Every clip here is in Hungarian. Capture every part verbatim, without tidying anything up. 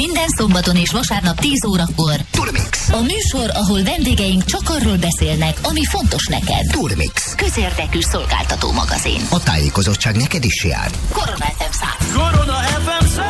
Minden szombaton és vasárnap tíz órakor. Turmix. A műsor, ahol vendégeink csak arról beszélnek, ami fontos neked. Turmix. Közérdekű szolgáltató magazin. A tájékozottság neked is jár. Korona ef em száz. Korona ef em száz.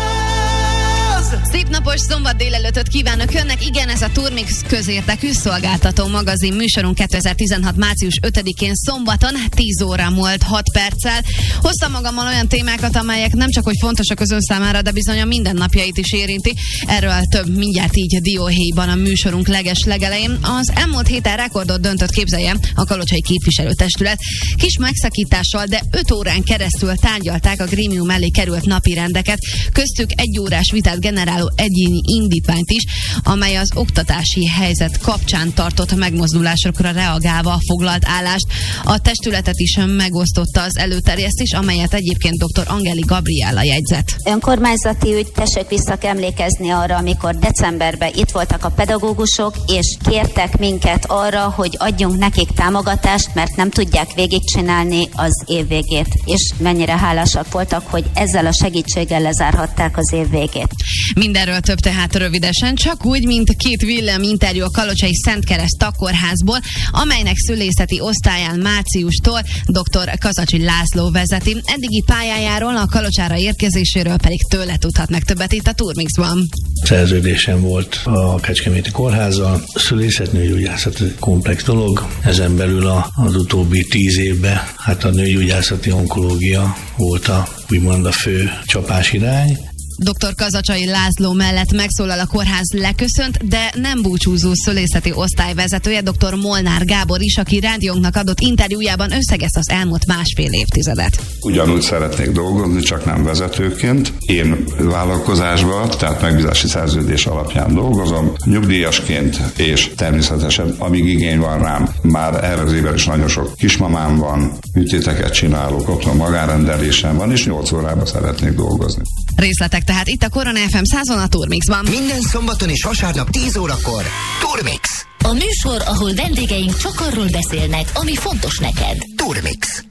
Szép napos szombat délelőttöt kívánok önnek. Igen, ez a Turmix közérdekű szolgáltató magazin műsorunk kétezer-tizenhat március ötödikén szombaton tíz óra múlt hat perccel. Hoztam magammal olyan témákat, amelyek nem csak hogy fontosak az ön számára, de bizony a mindennapjait is érinti. Erről több mindjárt így dióhéjban a műsorunk leges legelején. Az elmúlt héten rekordot döntött, képzelje, a Kalocsai Képviselőtestület. Kis megszakítással, de öt órán keresztül tárgyalták a grémium elé került napirendeket, köztük egy órás vitát generáló egyéni indítványt is, amely az oktatási helyzet kapcsán tartott megmozdulásokra reagálva foglalt állást. A testületet is megosztotta az előterjesztés, amelyet egyébként dr. Angeli Gabriella jegyzett. Önkormányzati ügy, tessék visszaemlékezni arra, amikor decemberben itt voltak a pedagógusok, és kértek minket arra, hogy adjunk nekik támogatást, mert nem tudják végigcsinálni az év végét. És mennyire hálásak voltak, hogy ezzel a segítséggel lezárhatták az év végét. Mindenről több tehát rövidesen, csak úgy, mint két villám interjú a Kalocsai Szentkereszt Takkórházból, amelynek szülészeti osztályán márciustól dr. Kazacsi László vezeti. Eddigi pályájáról, a Kalocsára érkezéséről pedig tőle tudhatnak többet itt a Turmixban. Szerződésem volt a Kecskeméti Kórházzal. Szülészetnőgyógyászat egy komplex dolog. Ezen belül a, az utóbbi tíz évben hát a nőgyógyászati onkológia volt a, úgymond a fő csapásirány. dr. Kazacsai László mellett megszólal a kórház leköszönt, de nem búcsúzó szülészeti osztályvezetője, dr. Molnár Gábor is, aki rádiónknak adott interjújában összegezte az elmúlt másfél évtizedet. Ugyanúgy szeretnék dolgozni, csak nem vezetőként. Én vállalkozásban, tehát megbízási szerződés alapján dolgozom, nyugdíjasként, és természetesen, amíg igény van rám, már erre az évben is nagyon sok kismamám van, műtéteket csinálok, otthon magánrendelésem van, és nyolc órában szeretnék dolgozni. Részletek tehát itt a Korona ef em százon a Turmixban. Minden szombaton és vasárnap tíz órakor. Turmix. A műsor, ahol vendégeink csak arról beszélnek, ami fontos neked. Turmix.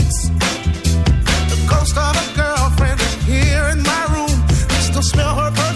Ghost of a girlfriend is here in my room. Still smell her perfume.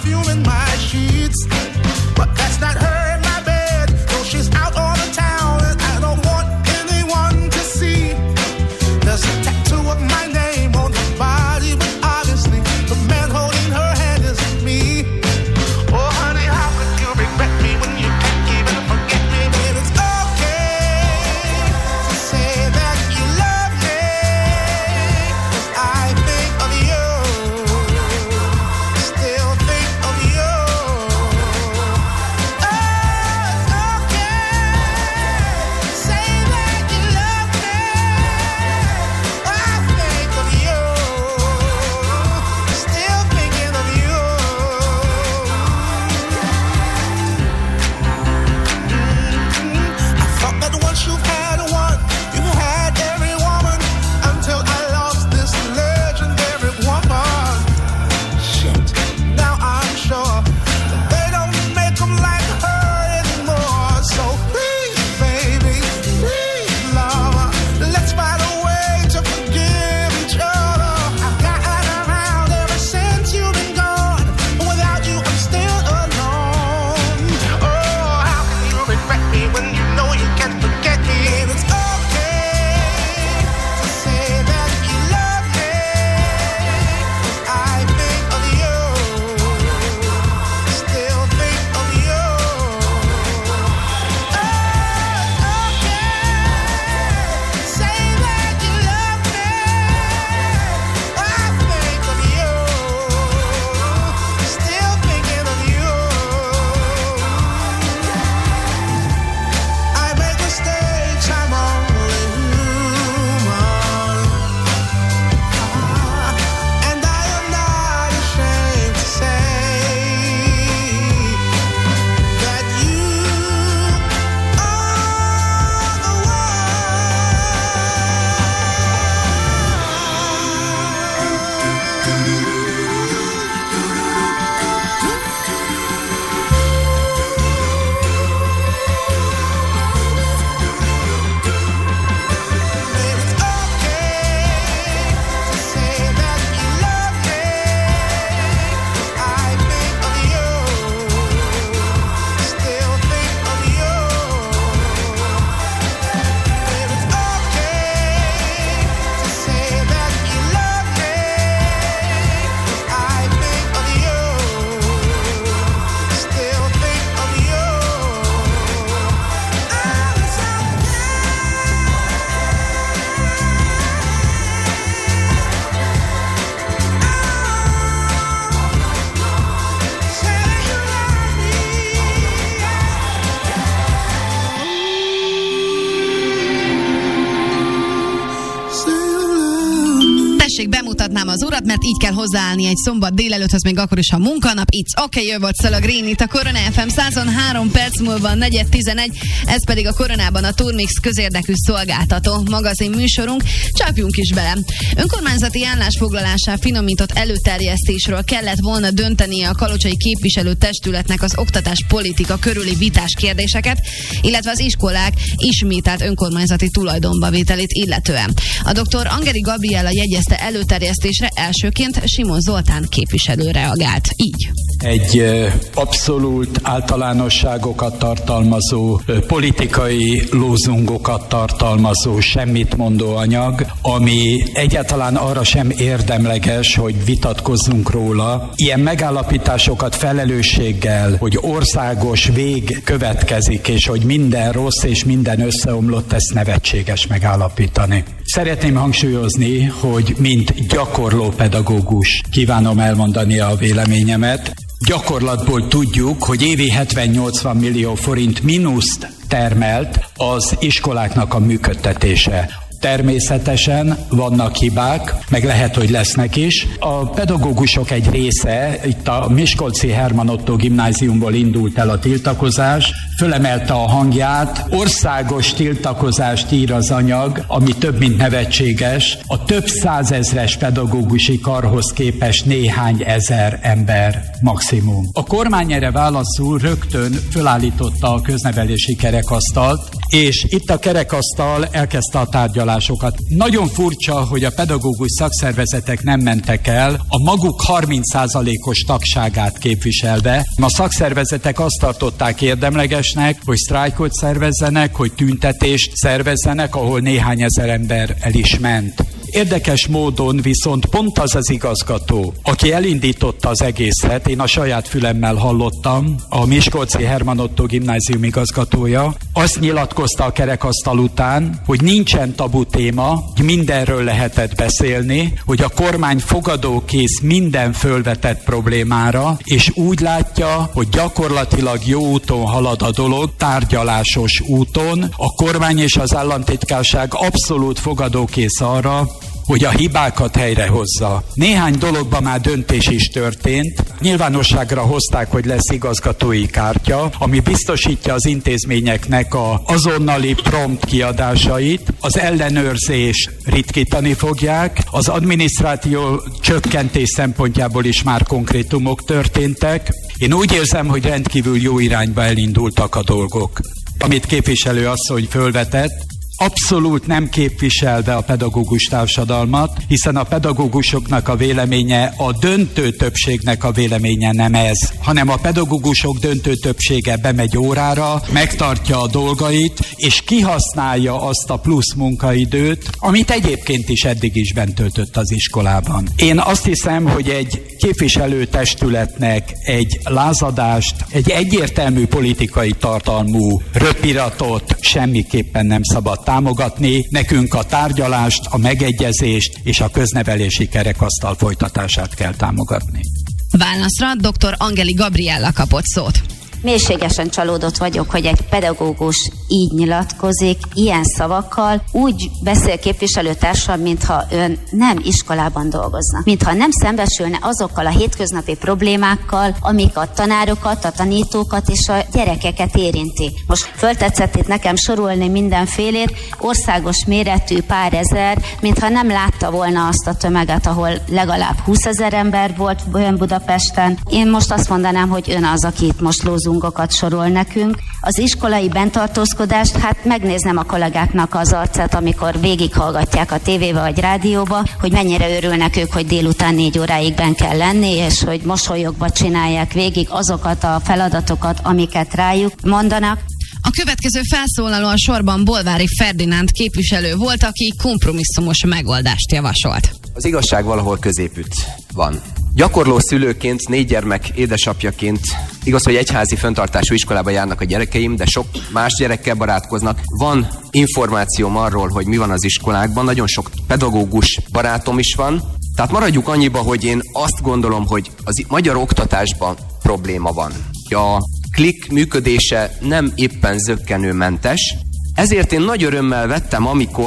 tessék, bemutatnám az urat, mert így kell hozzáállni egy szombat délelőtthöz, még akkor is, ha munkanap. It's okay, jö volt Szala Green, itt a Korona ef em százon három perc múlva negyed tizenegy, ez pedig a Koronában a Turmix közérdekű szolgáltató magazin műsorunk. Csapjunk is bele. Önkormányzati állásfoglalásá finomított előterjesztésről kellett volna döntenie a kalocsai képviselőtestületnek az oktatáspolitika körüli vitás kérdéseket, illetve az iskolák ismételt önkormányzati tulajdonba vételét illetően. A doktor Angeli Gabriella jegyezte előterjesztésre, elsőként Simon Zoltán képviselő reagált. Így. Egy abszolút általánosságokat tartalmazó, politikai lózungokat tartalmazó, semmit mondó anyag, ami egyáltalán arra sem érdemleges, hogy vitatkozzunk róla. Ilyen megállapításokat felelősséggel, hogy országos vég következik, és hogy minden rossz és minden összeomlott, ezt nevetséges megállapítani. Szeretném hangsúlyozni, hogy mint gyakorló pedagógus kívánom elmondani a véleményemet. Gyakorlatból tudjuk, hogy évi hetven-nyolcvan millió forint mínuszt termelt az iskoláknak a működtetése. Természetesen vannak hibák, meg lehet, hogy lesznek is. A pedagógusok egy része, itt a Miskolci Herman Ottó gimnáziumból indult el a tiltakozás, fölemelte a hangját, országos tiltakozást ír az anyag, ami több mint nevetséges. A több százezres pedagógusi karhoz képest néhány ezer ember maximum. A kormány erre válaszul rögtön fölállította a köznevelési kerekasztalt, és itt a kerekasztal elkezdte a tárgyalásokat. Nagyon furcsa, hogy a pedagógus szakszervezetek nem mentek el a maguk harminc százalékos tagságát képviselve. A szakszervezetek azt tartották érdemlegesnek, hogy sztrájkot szervezzenek, hogy tüntetést szervezzenek, ahol néhány ezer ember el is ment. Érdekes módon viszont pont az az igazgató, aki elindította az egészet, én a saját fülemmel hallottam, a Miskolci Herman Ottó gimnázium igazgatója, azt nyilatkozta a kerekasztal után, hogy nincsen tabu téma, mindenről lehetett beszélni, hogy a kormány fogadókész minden fölvetett problémára, és úgy látja, hogy gyakorlatilag jó úton halad a dolog, tárgyalásos úton. A kormány és az államtitkárság abszolút fogadókész arra, hogy a hibákat helyrehozza. Néhány dologban már döntés is történt. Nyilvánosságra hozták, hogy lesz igazgatói kártya, ami biztosítja az intézményeknek a azonnali prompt kiadásait, az ellenőrzés ritkítani fogják, az adminisztráció csökkentés szempontjából is már konkrétumok történtek. Én úgy érzem, hogy rendkívül jó irányba elindultak a dolgok. Amit képviselő asszony fölvetett, abszolút nem képviselve a pedagógus társadalmat, hiszen a pedagógusoknak a véleménye, a döntő többségnek a véleménye nem ez, hanem a pedagógusok döntő többsége bemegy órára, megtartja a dolgait, és kihasználja azt a plusz munkaidőt, amit egyébként is eddig is bent töltött az iskolában. Én azt hiszem, hogy egy képviselőtestületnek egy lázadást, egy egyértelmű politikai tartalmú röpiratot semmiképpen nem szabad támogatni, nekünk a tárgyalást, a megegyezést és a köznevelési kerekasztal folytatását kell támogatni. Válaszra doktor Angeli Gabriella kapott szót. Mélységesen csalódott vagyok, hogy egy pedagógus így nyilatkozik, ilyen szavakkal, úgy beszél képviselőtársam, mintha ön nem iskolában dolgozna. Mintha nem szembesülne azokkal a hétköznapi problémákkal, amik a tanárokat, a tanítókat és a gyerekeket érinti. Most föltetszett itt nekem sorolni mindenfélét, országos méretű pár ezer, mintha nem látta volna azt a tömeget, ahol legalább húszezer ember volt ön Budapesten. Én most azt mondanám, hogy ön az, aki itt most lózunk sorol nekünk. Az iskolai bentartózkodást, hát megnéznem a kollégáknak az arcát, amikor végighallgatják a tévébe vagy rádióba, hogy mennyire örülnek ők, hogy délután négy óráig benn kell lenni, és hogy mosolyogva csinálják végig azokat a feladatokat, amiket rájuk mondanak. A következő felszólaló a sorban Bolvári Ferdinánd képviselő volt, aki kompromisszumos megoldást javasolt. Az igazság valahol középütt van. Gyakorló szülőként, négy gyermek édesapjaként, igaz, hogy egyházi fenntartású iskolába járnak a gyerekeim, de sok más gyerekkel barátkoznak. Van információm arról, hogy mi van az iskolákban, nagyon sok pedagógus barátom is van. Tehát maradjuk annyiba, hogy én azt gondolom, hogy az magyar oktatásban probléma van. A klik működése nem éppen zökkenőmentes, ezért én nagy örömmel vettem, amikor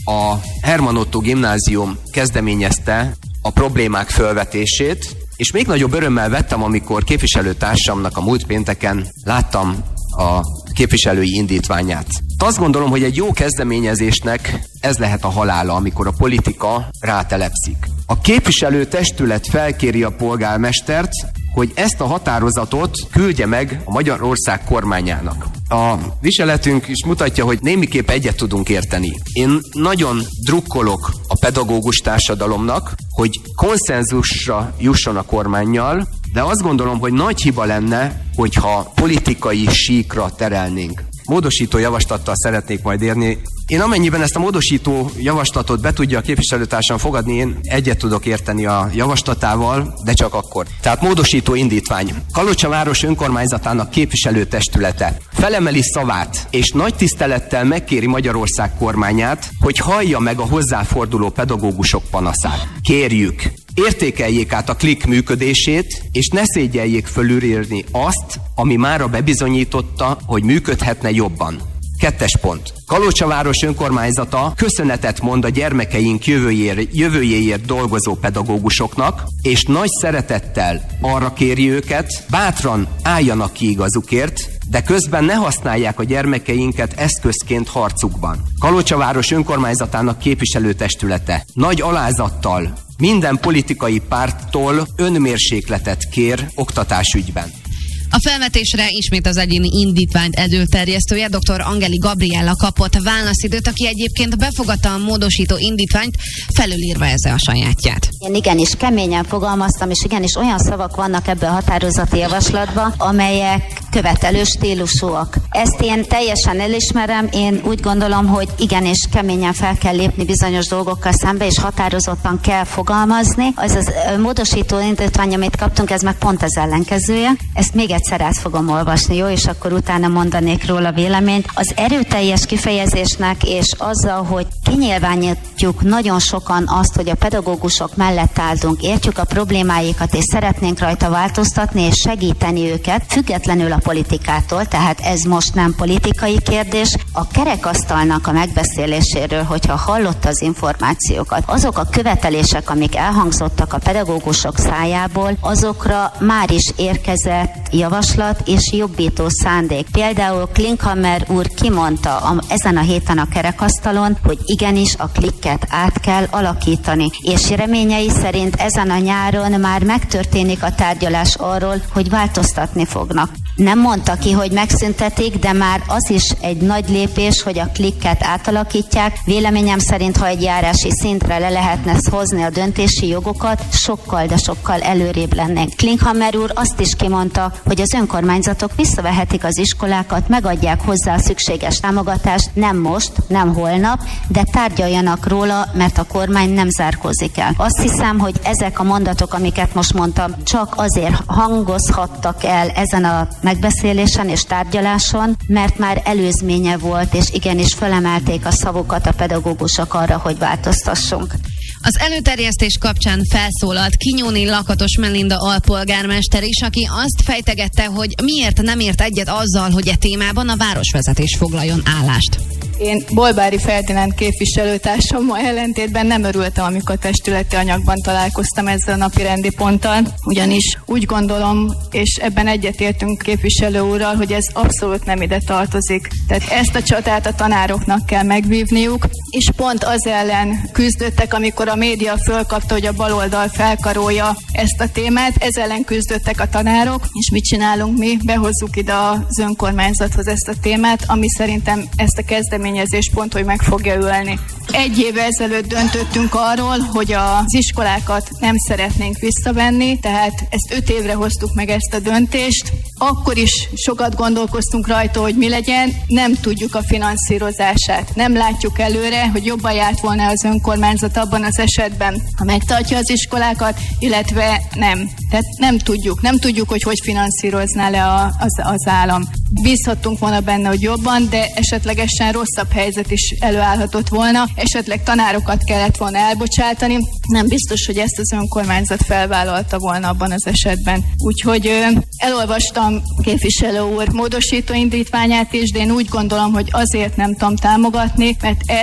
a Hermann Ottó Gimnázium kezdeményezte a problémák fölvetését, és még nagyobb örömmel vettem, amikor képviselőtársamnak a múlt pénteken láttam a képviselői indítványát. Azt gondolom, hogy egy jó kezdeményezésnek ez lehet a halála, amikor a politika rátelepszik. A képviselőtestület felkéri a polgármestert, hogy ezt a határozatot küldje meg a Magyarország kormányának. A viseletünk is mutatja, hogy némiképp egyet tudunk érteni. Én nagyon drukkolok a pedagógus társadalomnak, hogy konszenzusra jusson a kormánnyal, de azt gondolom, hogy nagy hiba lenne, hogyha politikai síkra terelnénk. Módosító javaslattal szeretnék majd érni. Én amennyiben ezt a módosító javaslatot be tudja a képviselőtársam fogadni, én egyet tudok érteni a javaslatával, de csak akkor. Tehát módosító indítvány. Kalocsa város önkormányzatának képviselőtestülete felemeli szavát, és nagy tisztelettel megkéri Magyarország kormányát, hogy hallja meg a hozzáforduló pedagógusok panaszát. Kérjük, értékeljék át a klik működését, és ne szégyeljék fölülírni azt, ami mára bebizonyította, hogy működhetne jobban. Kettes pont. Kalocsa város önkormányzata köszönetet mond a gyermekeink jövőjéért, jövőjéért dolgozó pedagógusoknak, és nagy szeretettel arra kéri őket, bátran álljanak ki igazukért, de közben ne használják a gyermekeinket eszközként harcukban. Kalocsa város önkormányzatának képviselőtestülete nagy alázattal minden politikai párttól önmérsékletet kér oktatásügyben. A felvetésre ismét az egyéni indítványt előterjesztője, dr. Angeli Gabriella kapott válaszidőt, aki egyébként befogadta a módosító indítványt, felülírva ezzel a sajátját. Én igenis keményen fogalmaztam, és igenis olyan szavak vannak ebbe a határozati javaslatban, amelyek követelő stílusúak. Ezt én teljesen elismerem, én úgy gondolom, hogy igenis keményen fel kell lépni bizonyos dolgokkal szembe, és határozottan kell fogalmazni. Az az módosító indítvány, amit kaptunk, ez meg pont az ellenkezője. Ezt még egyszer át fogom olvasni, jó? És akkor utána mondanék róla véleményt. Az erőteljes kifejezésnek és azzal, hogy kinyilvánítjuk nagyon sokan azt, hogy a pedagógusok mellett állunk, értjük a problémáikat, és szeretnénk rajta változtatni, és segíteni őket, függetlenül a politikától, tehát ez most nem politikai kérdés. A kerekasztalnak a megbeszéléséről, hogyha hallotta az információkat, azok a követelések, amik elhangzottak a pedagógusok szájából, azokra már is érkezett javaslat és jobbító szándék. Például Klinkhammer úr kimondta a, ezen a héten a kerekasztalon, hogy igenis a klikket át kell alakítani, és reményei szerint ezen a nyáron már megtörténik a tárgyalás arról, hogy változtatni fognak. Nem mondta ki, hogy megszüntetik, de már az is egy nagy lépés, hogy a klikket átalakítják. Véleményem szerint, ha egy járási szintre le lehetne hozni a döntési jogokat, sokkal, de sokkal előrébb lennénk. Klinkhammer úr azt is kimondta, hogy az önkormányzatok visszavehetik az iskolákat, megadják hozzá a szükséges támogatást, nem most, nem holnap, de tárgyaljanak róla, mert a kormány nem zárkózik el. Azt hiszem, hogy ezek a mondatok, amiket most mondtam, csak azért hangozhattak el ezen a megbeszélésen és tárgyaláson, mert már előzménye volt, és igenis felemelték a szavukat a pedagógusok arra, hogy változtassunk. Az előterjesztés kapcsán felszólalt Kinyóni Lakatos Melinda alpolgármester is, aki azt fejtegette, hogy miért nem ért egyet azzal, hogy e témában a városvezetés foglaljon állást. Én Bolbári Ferdinánd képviselőtársammal ellentétben nem örültem, amikor testületi anyagban találkoztam ezzel a napirendi ponttal, ugyanis úgy gondolom, és ebben egyetértünk képviselő úrral, hogy ez abszolút nem ide tartozik. Tehát ezt a csatát a tanároknak kell megvívniuk, és pont az ellen küzdöttek, amikor a média fölkapta, hogy a baloldal felkarolja ezt a témát, ez ellen küzdöttek a tanárok, és mit csinálunk mi? Behozzuk ide az önkormányzathoz ezt a témát, ami szerintem ezt a kezdeményezést pont, hogy meg fogja ölni. Egy évvel ezelőtt döntöttünk arról, hogy az iskolákat nem szeretnénk visszavenni, tehát ezt öt évre hoztuk meg ezt a döntést. Akkor is sokat gondolkoztunk rajta, hogy mi legyen, nem tudjuk a finanszírozását. Nem látjuk előre, hogy jobban járt volna az önkormányzat abban az esetben, ha megtartja az iskolákat, illetve nem. Tehát nem tudjuk, nem tudjuk, hogy hogy finanszírozná le a, az, az állam. Bízhattunk volna benne, hogy jobban, de esetlegesen rosszabb helyzet is előállhatott volna, esetleg tanárokat kellett volna elbocsátani. Nem biztos, hogy ezt az önkormányzat felvállalta volna abban az esetben. Úgyhogy ö, elolvastam képviselő úr módosító indítványát is, de én úgy gondolom, hogy azért nem tudom támogatni, mert ezt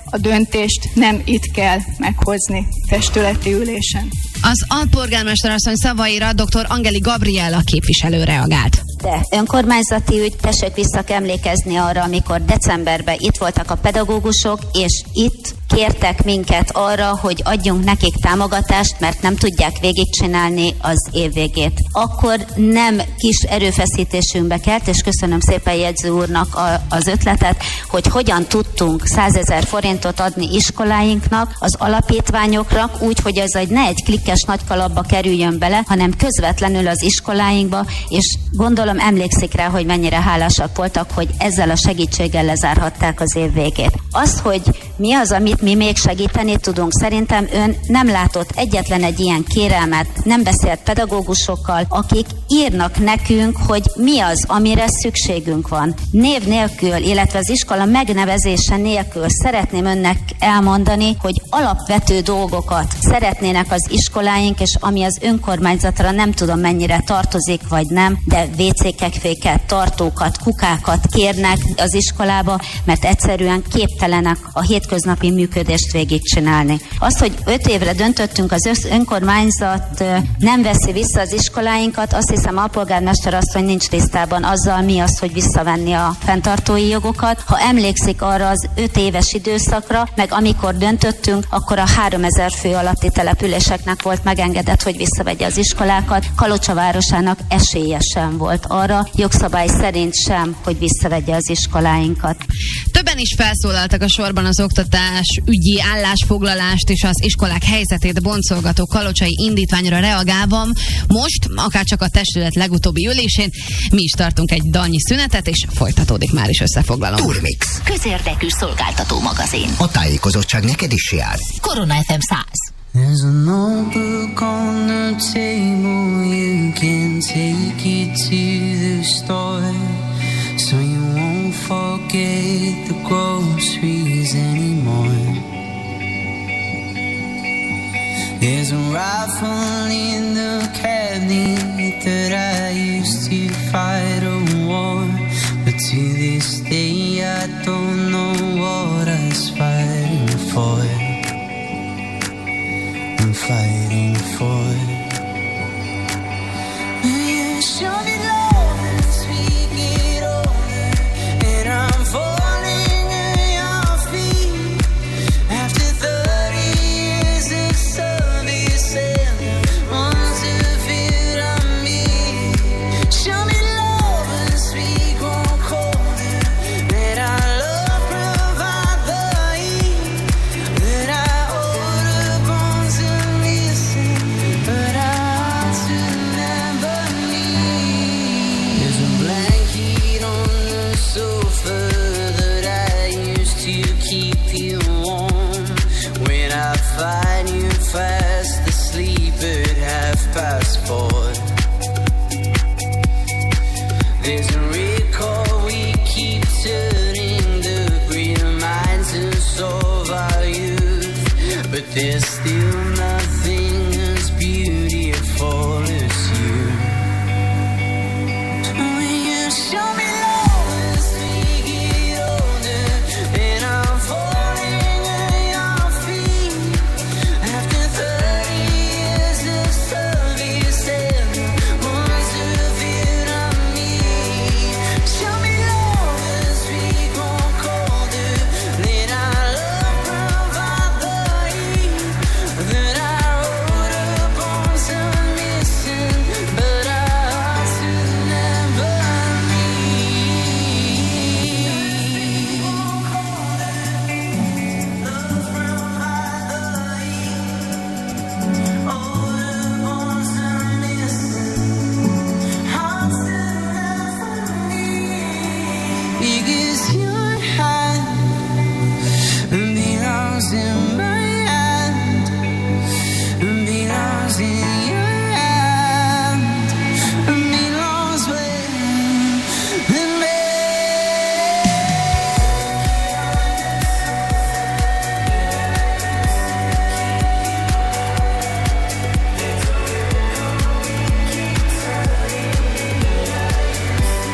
a döntést nem itt kell meghozni testületi ülésen. Az alpolgármester asszony szavaira dr. Angeli Gabriella képviselő reagált. De önkormányzati ügy, tessék visszaemlékezni arra, amikor decemberben itt voltak a pedagógusok, és itt kértek minket arra, hogy adjunk nekik támogatást, mert nem tudják végigcsinálni az év végét. Akkor nem kis erőfeszítésünkbe kelt, és köszönöm szépen jegyző úrnak a, az ötletet, hogy hogyan tudtunk százezer forintot adni iskoláinknak, az alapítványokra, úgy, hogy ez egy ne egy klikkes nagy kalapba kerüljön bele, hanem közvetlenül az iskoláinkba, és gondolom emlékszik rá, hogy mennyire hálásak voltak, hogy ezzel a segítséggel lezárhatták az év végét. Az, hogy mi az, amit mi még segíteni tudunk, szerintem ön nem látott egyetlen egy ilyen kérelmet, nem beszélt pedagógusokkal, akik írnak nekünk, hogy mi az, amire szükségünk van. Név nélkül, illetve az iskola megnevezése nélkül szeretném önnek elmondani, hogy alapvető dolgokat szeretnének az iskoláink, és ami az önkormányzatra nem tudom mennyire tartozik, vagy nem, de vécékekféket, tartókat, kukákat kérnek az iskolába, mert egyszerűen képtelenek a hétköznapi működést végigcsinálni. Az, hogy öt évre döntöttünk, az önkormányzat nem veszi vissza az iskoláinkat, azt hiszem a polgármester asszony nincs tisztában azzal, mi az, hogy visszavenni a fenntartói jogokat. Ha emlékszik arra az öt éves időszakra, meg amikor döntöttünk, akkor a háromezer fő alatti településeknek volt megengedett, hogy visszavegye az iskolákat. Kalocsa városának esélye sem volt arra, jogszabály szerint sem, hogy visszavegye az iskoláinkat. Többen is felszólaltak a sorban az oktatás ügyi állásfoglalást és az iskolák helyzetét boncolgató kalocsai indítványra reagálva. Most, akár csak a testület legutóbbi ülésén, mi is tartunk egy dalnyi szünetet, és folytatódik már is összefoglalom. Turmix. Közérdekű szolgáltató magazin. A tájékozottság neked is jár. Korona ef em száz. There's a notebook on the table, you can take it to the store, so you won't forget the groceries anymore. There's a rifle in the cabinet that I used to fight a war, but to this day I don't know what I was fighting for. I'm fighting for. You show me love and speak it over, and I'm falling at your feet. After thirty years of service and once to feel on me. Show me love and speak one colder, that I love provide the heat, that I order bones and missing, but I to never need. There's a blanket on the sofa that I used to keep you warm. When I find you fast asleep at half past four. There's a record we keep turning, the reminds us of our youth, but there's still nothing as beautiful as you. When you show me love and speak it older, and I'm falling at your feet. After thirty years of service and once to feel on me. Show me love and speak one colder, that I love provide the heat, that I wrote upon some missing, but I ought to never because your hand belongs in my hand, belongs in your hand, belongs with me.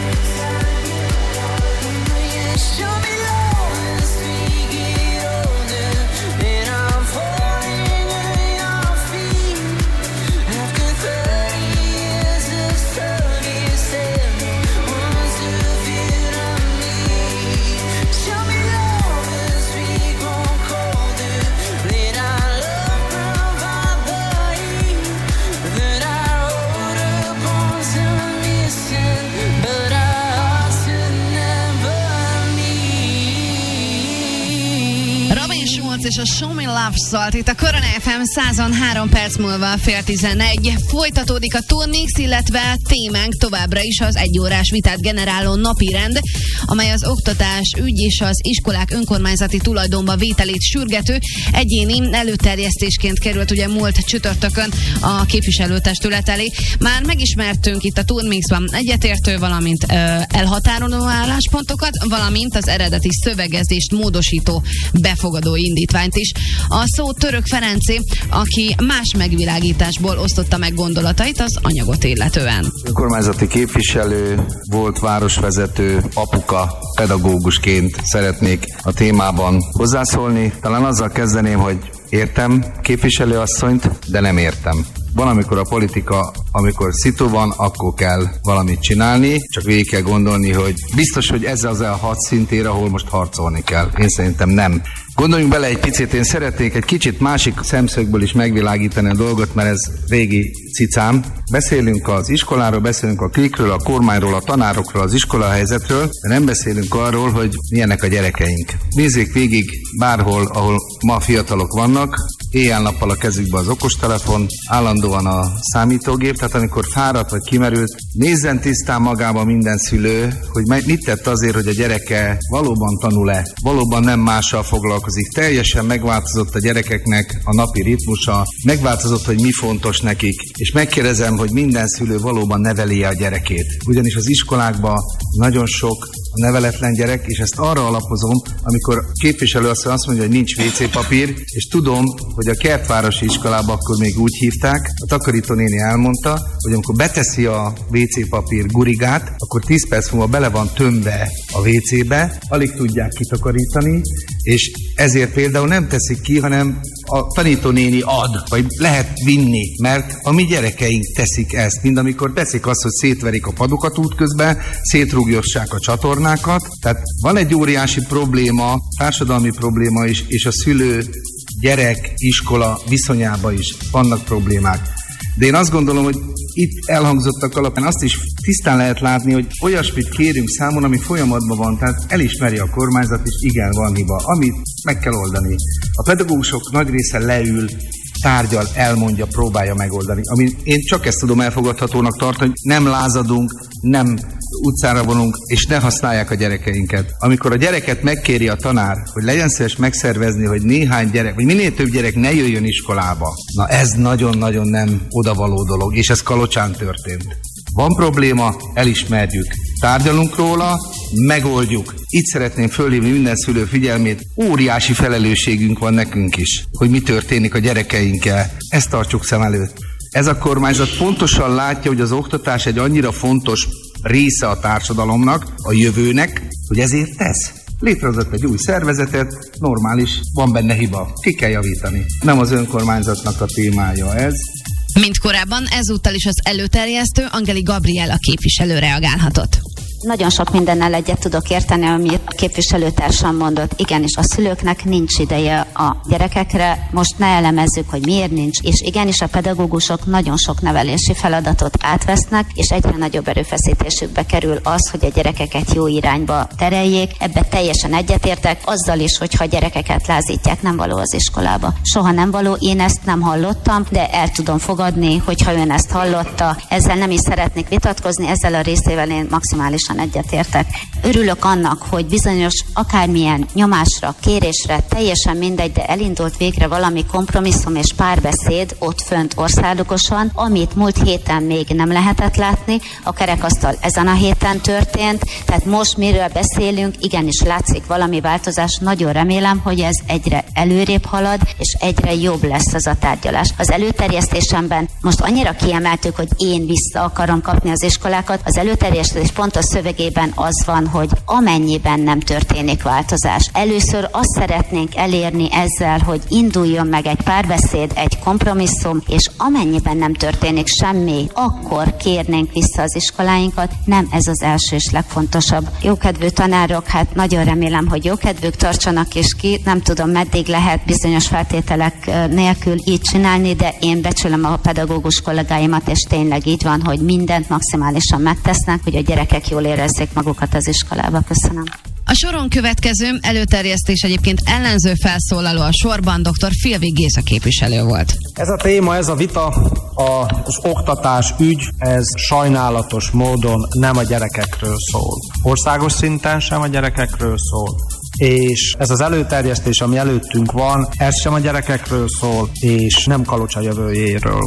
Show me love and speak it older, nyolc és a Show Me Love szólt itt a Korona ef em százon három perc múlva fél tizenegy. Folytatódik a Turnix, illetve témánk továbbra is az egyórás vitát generáló napirend, amely az oktatás ügy és az iskolák önkormányzati tulajdonba vételét sürgető egyéni előterjesztésként került ugye múlt csütörtökön a képviselőtestület elé. Már megismertünk itt a Turnixban egyetértő, valamint ö, elhatároló álláspontokat, valamint az eredeti szövegezést módosító befogadó indítványt is. A szó Török Ferencé, aki más megvilágításból osztotta meg gondolatait az anyagot illetően. Önkormányzati képviselő, volt városvezető, apuka, pedagógusként szeretnék a témában hozzászólni. Talán azzal kezdeném, hogy értem képviselőasszonyt, de nem értem. Van, amikor a politika, amikor szitu van, akkor kell valamit csinálni, csak végig kell gondolni, hogy biztos, hogy ez az a hat szintér, ahol most harcolni kell. Én szerintem nem. Gondoljunk bele egy picit, én szeretnék egy kicsit másik szemszögből is megvilágítani a dolgot, mert ez régi cicám. Beszélünk az iskoláról, beszélünk a klikről, a kormányról, a tanárokról, az iskolahelyzetről, de nem beszélünk arról, hogy milyenek a gyerekeink. Nézzék végig bárhol, ahol ma fiatalok vannak, éjjel-nappal a kezükbe az okostelefon, állandóan a számítógép, tehát amikor fáradt vagy kimerült, nézzen tisztán magába minden szülő, hogy mit tett azért, hogy a gyereke valóban tanul-e, valóban nem mással foglalkozik. Teljesen megváltozott a gyerekeknek a napi ritmusa, megváltozott, hogy mi fontos nekik, és megkérdezem, hogy minden szülő valóban neveli a gyerekét. Ugyanis az iskolákban nagyon sok a neveletlen gyerek, és ezt arra alapozom, amikor képviselő azt mondja, hogy nincs vé cé papír, és tudom, hogy a kertvárosi iskolában akkor még úgy hívták, a takarító néni elmondta, hogy amikor beteszi a vé cé papír gurigát, akkor tíz perc múlva bele van tömve a vé cébe, alig tudják kitakarítani, és ezért például nem teszik ki, hanem a tanítónéni ad, vagy lehet vinni, mert a mi gyerekeink teszik ezt, mind amikor teszik azt, hogy szétverik a padokat útközben, szétrúgjossák a csatornákat. Tehát van egy óriási probléma, társadalmi probléma is, és a szülő, gyerek, iskola viszonyában is vannak problémák. De én azt gondolom, hogy itt elhangzottak alapján azt is tisztán lehet látni, hogy olyasmit kérünk számon, ami folyamatban van, tehát elismeri a kormányzat is, igen, van hiba, amit meg kell oldani. A pedagógusok nagy része leül, tárgyal, elmondja, próbálja megoldani. Ami én csak ezt tudom elfogadhatónak tartani, hogy nem lázadunk, nem utcára vonunk, és ne használják a gyerekeinket. Amikor a gyereket megkéri a tanár, hogy legyen szíves megszervezni, hogy néhány gyerek, vagy minél több gyerek ne jöjjön iskolába, na ez nagyon-nagyon nem odavaló dolog, és ez Kalocsán történt. Van probléma, elismerjük, tárgyalunk róla, megoldjuk. Itt szeretném fölhívni minden szülő figyelmét, óriási felelősségünk van nekünk is, hogy mi történik a gyerekeinkkel. Ezt tartsuk szem előtt. Ez a kormányzat pontosan látja, hogy az oktatás egy annyira fontos része a társadalomnak, a jövőnek, hogy ezért tesz. Létrehozott egy új szervezetet, normális, van benne hiba, ki kell javítani. Nem az önkormányzatnak a témája ez. Mint korábban, ezúttal is az előterjesztő Angeli Gabriella képviselő reagálhatott. Nagyon sok mindennel egyet tudok érteni, amit a képviselőtársam mondott. Igenis, a szülőknek nincs ideje a gyerekekre, most ne elemezzük, hogy miért nincs, és igenis a pedagógusok nagyon sok nevelési feladatot átvesznek, és egyre nagyobb erőfeszítésükbe kerül az, hogy a gyerekeket jó irányba tereljék. Ebbe teljesen egyetértek, azzal is, hogyha a gyerekeket lázítják, nem való az iskolába. Soha nem való, én ezt nem hallottam, de el tudom fogadni, hogyha ön ezt hallotta. Ezzel nem is szeretnék vitatkozni, ezzel a részével én maximálisan egyetértek. Örülök annak, hogy bizonyos akármilyen nyomásra, kérésre, teljesen mindegy, de elindult végre valami kompromisszum és párbeszéd ott fönt országosan, amit múlt héten még nem lehetett látni, a kerekasztal ezen a héten történt, tehát most miről beszélünk, igenis látszik valami változás, nagyon remélem, hogy ez egyre előrébb halad, és egyre jobb lesz ez a tárgyalás. Az előterjesztésemben most annyira kiemeltük, hogy én vissza akarom kapni az iskolákat, az előterjesztés pont a szövegében az van, hogy amennyiben nem történik változás. Először azt szeretnénk elérni ezzel, hogy induljon meg egy párbeszéd, egy kompromisszum, és amennyiben nem történik semmi, akkor kérnénk vissza az iskoláinkat. Nem ez az első és legfontosabb. Jókedvű tanárok, hát nagyon remélem, hogy jókedvűk tartsanak is ki. Nem tudom, meddig lehet bizonyos feltételek nélkül így csinálni, de én becsülöm a pedagógus kollégáimat, és tényleg így van, hogy mindent maximálisan megtesznek, hogy a gyerekek jól érezzék magukat az iskolába. Köszönöm. A soron következő előterjesztés egyébként ellenző felszólaló a sorban dr. Filvig Géza képviselő volt. Ez a téma, ez a vita, az oktatás ügy, ez sajnálatos módon nem a gyerekekről szól. Országos szinten sem a gyerekekről szól. És ez az előterjesztés, ami előttünk van, ez sem a gyerekekről szól, és nem Kalocsa jövőjéről.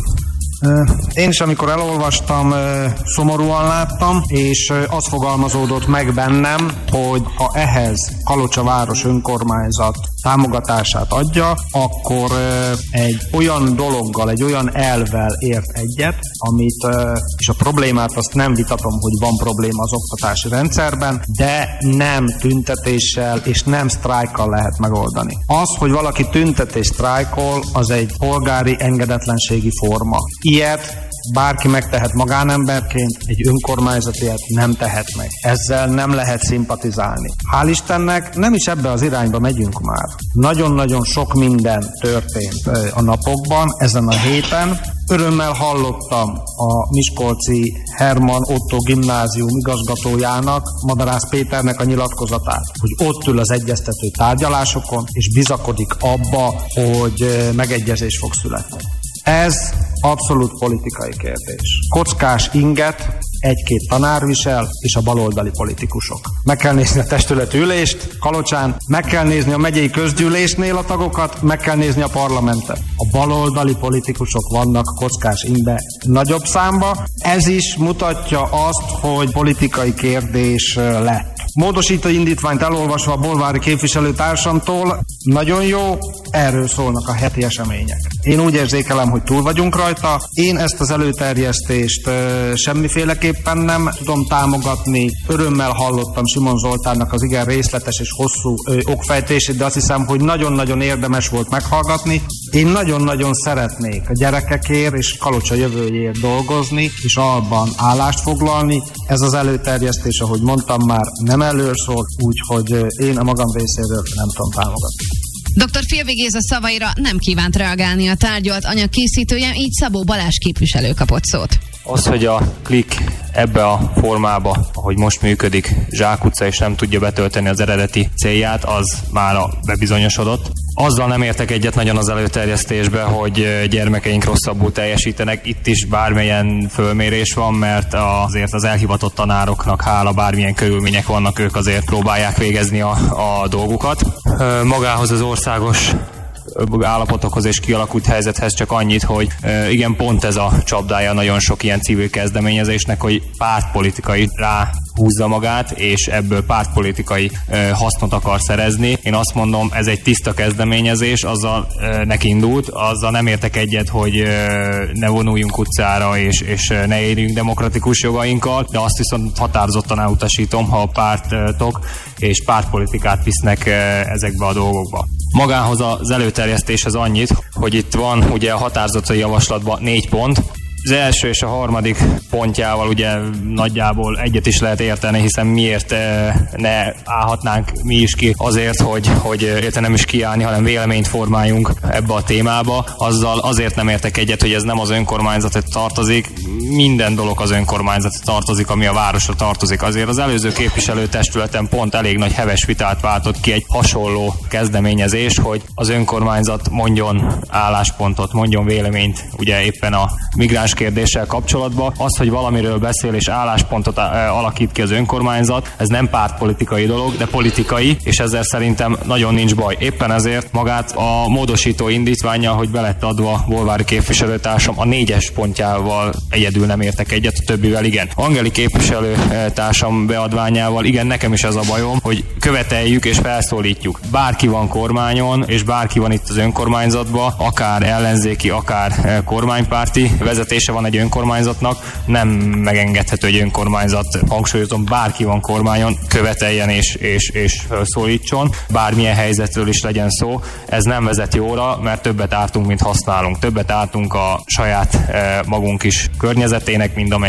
Én is, amikor elolvastam, szomorúan láttam, és az fogalmazódott meg bennem, hogy ha ehhez Kalocsa város önkormányzat támogatását adja, akkor egy olyan dologgal, egy olyan elvvel ért egyet, amit, és a problémát azt nem vitatom, hogy van probléma az oktatási rendszerben, de nem tüntetéssel és nem sztrájkkal lehet megoldani. Az, hogy valaki tüntet és sztrájkol, az egy polgári engedetlenségi forma. Ilyet bárki megtehet magánemberként, egy önkormányzat ilyet nem tehet meg. Ezzel nem lehet szimpatizálni. Hál' Istennek nem is ebbe az irányba megyünk már. Nagyon-nagyon sok minden történt a napokban, ezen a héten. Örömmel hallottam a miskolci Herman Otto gimnázium igazgatójának, Madarász Péternek a nyilatkozatát, hogy ott ül az egyeztető tárgyalásokon, és bizakodik abba, hogy megegyezés fog születni. Ez abszolút politikai kérdés. Kockás inget egy-két tanár visel, és a baloldali politikusok. Meg kell nézni a testületi ülést Kalocsán, meg kell nézni a megyei közgyűlésnél a tagokat, meg kell nézni a parlamentet. A baloldali politikusok vannak kockás ingbe nagyobb számba. Ez is mutatja azt, hogy politikai kérdés lett. Módosító indítványt elolvasva a bolvári képviselőtársamtól, nagyon jó, erről szólnak a heti események. Én úgy érzékelem, hogy túl vagyunk rajta. Én ezt az előterjesztést uh, semmiféleképpen nem tudom támogatni. Örömmel hallottam Simon Zoltánnak az igen részletes és hosszú uh, okfejtését, de azt hiszem, hogy nagyon-nagyon érdemes volt meghallgatni. Én nagyon-nagyon szeretnék a gyerekekért és Kalocsa jövőjéért dolgozni, és abban állást foglalni. Ez az előterjesztés, ahogy mondtam már, nem előről szól, úgyhogy én a magam részéről nem tudom támogatni. doktor Filvig Géza szavaira nem kívánt reagálni a tárgyalt anyag készítője, így Szabó Balázs képviselő kapott szót. Az, hogy a Klik ebbe a formába, ahogy most működik, zsákutca és nem tudja betölteni az eredeti célját, az már bebizonyosodott. Azzal nem értek egyet nagyon az előterjesztésbe, hogy gyermekeink rosszabbul teljesítenek. Itt is bármilyen fölmérés van, mert azért az elhivatott tanároknak hála, bármilyen körülmények vannak, ők azért próbálják végezni a, a dolgukat. Magához az országos állapotokhoz és kialakult helyzethez csak annyit, hogy igen, pont ez a csapdája nagyon sok ilyen civil kezdeményezésnek, hogy pártpolitikai rá húzza magát, és ebből pártpolitikai ö, hasznot akar szerezni. Én azt mondom, ez egy tiszta kezdeményezés, azzal ö, nekindult, azzal nem értek egyet, hogy ö, ne vonuljunk utcára, és, és ö, ne érjünk demokratikus jogainkkal, de azt viszont határozottan elutasítom, ha a pártok és pártpolitikát visznek ö, ezekbe a dolgokba. Magához az előterjesztéshez annyit, hogy itt van ugye a határozati javaslatban négy pont. Az első és a harmadik pontjával ugye nagyjából egyet is lehet érteni, hiszen miért ne állhatnánk mi is ki azért, hogy, hogy érte nem is kiállni, hanem véleményt formáljunk ebbe a témába. Azzal azért nem értek egyet, hogy ez nem az önkormányzatra tartozik. Minden dolog az önkormányzatra tartozik, ami a városra tartozik. Azért az előző képviselőtestületen pont elég nagy heves vitát váltott ki egy hasonló kezdeményezés, hogy az önkormányzat mondjon álláspontot, mondjon véleményt ugye éppen a migráns kérdéssel kapcsolatban. Az, hogy valamiről beszél és álláspontot alakít ki az önkormányzat, ez nem pártpolitikai dolog, de politikai, és ezzel szerintem nagyon nincs baj. Éppen ezért magát a módosító indítvánnyal, hogy be lett adva bolvári képviselőtársam, a négyes pontjával egyedül nem értek egyet, a többivel igen. Angeli képviselőtársam beadványával igen, nekem is ez a bajom, hogy követeljük és felszólítjuk. Bárki van kormányon, és bárki van itt az önkormányzatban, akár ellenzéki, akár kormánypárti vezetés van egy önkormányzatnak, nem megengedhető, hogy önkormányzat, hangsúlyozom, bárki van kormányon, követeljen és, és, és felszólítson, bármilyen helyzetről is legyen szó. Ez nem vezet jóra, mert többet ártunk, mint használunk. Többet ártunk a saját e, magunk is környezetének, mint amennyit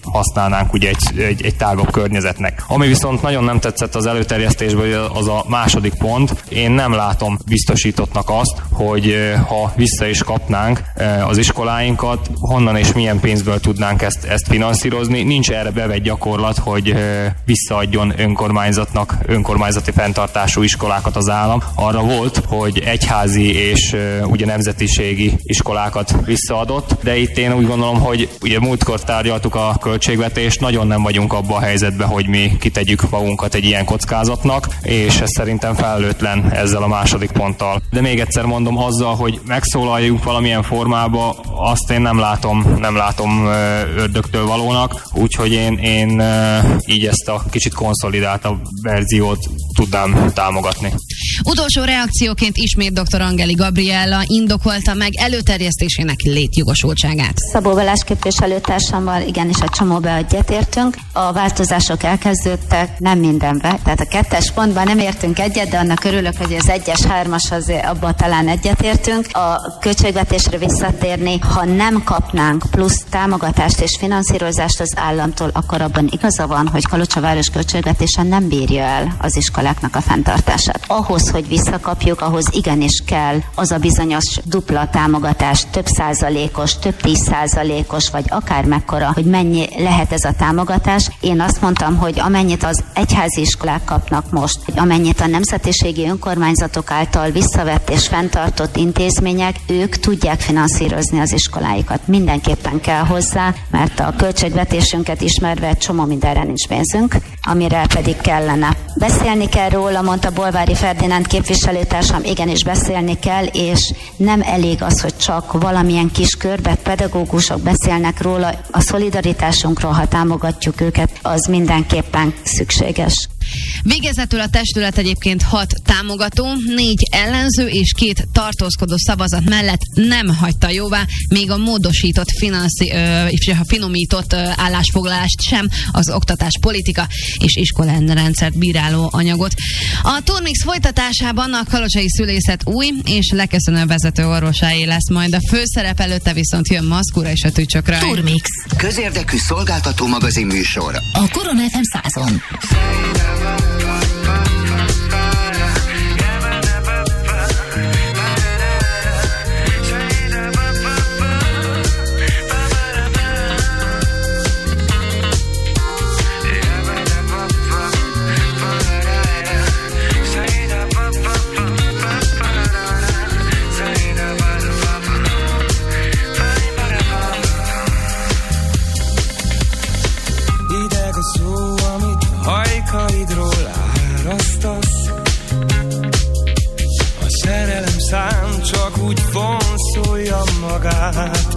használnánk ugye egy, egy, egy tágabb környezetnek. Ami viszont nagyon nem tetszett az előterjesztésből, az a második pont. Én nem látom biztosítottnak azt, hogy ha vissza is kapnánk az iskoláinkat, honnan és milyen pénzből tudnánk ezt, ezt finanszírozni. Nincs erre bevett gyakorlat, hogy visszaadjon önkormányzatnak önkormányzati fenntartású iskolákat az állam. Arra volt, hogy egyházi és ugye nemzetiségi iskolákat visszaadott, de itt én úgy gondolom, hogy ugye múltkor tárgyaltuk a költségvetést, nagyon nem vagyunk abban a helyzetben, hogy mi kitegyük magunkat egy ilyen kockázatnak, és ez szerintem felelőtlen ezzel a második ponttal. De még egyszer mondom, azzal, hogy megszólaljunk valamilyen formába, azt én nem látom, nem látom ördögtől valónak, úgyhogy én, én így ezt a kicsit konszolidáltabb verziót tudnám támogatni. Utolsó reakcióként ismét dr. Angeli Gabriella indokolta meg előterjesztésének létjogosultságát. Szabó Balázs képviselőtársammal igenis a csomóba egyetértünk. A változások elkezdődtek, nem mindenbe. Tehát a kettes pontban nem értünk egyet, de annak örülök, hogy az egyes, hármas azért abban talán egyetértünk. A költségvetésre visszatérni, ha nem kapnánk plusz támogatást és finanszírozást az államtól, akkor abban igaza van, hogy Kalocsa város költségvetése nem bírja el az iskoláknak a fenntartását. Ahhoz, hogy visszakapjuk, ahhoz igenis kell az a bizonyos dupla támogatás, több százalékos, több tíz százalékos, vagy akár mekkora, hogy mennyi lehet ez a támogatás. Én azt mondtam, hogy amennyit az egyházi iskolák kapnak most, amennyit a nemzetiségi önkormányzatok által visszavett és fenntartott intézmények, ők tudják finanszírozni az iskoláikat. Mindenképpen kell hozzá, mert a költségvetésünket ismerve egy csomó mindenre nincs pénzünk, amire pedig kellene. Beszélni kell róla, mondta Bolvári Ferdinánd képviselőtársam, igenis beszélni kell, és nem elég az, hogy csak valamilyen kis körbe pedagógusok beszélnek róla, a szolidaritásunkról, ha támogatjuk őket, az mindenképpen szükséges. Végezetül a testület egyébként hat támogató, négy ellenző és két tartózkodó szavazat mellett nem hagyta jóvá még a módosított finanszi, ö, finomított ö, állásfoglalást sem, az oktatáspolitika és iskolarendszert bíráló anyagot. A Turmix folytatásában a kalocsai szülészet új és leköszönő vezető orvosáé lesz majd a főszerep, előtte viszont jön Maszkura és a Tücsökre. Turmix. Közérdekű szolgáltató magazin műsor. A Korona ef em százon. Csak úgy vonszolja magát.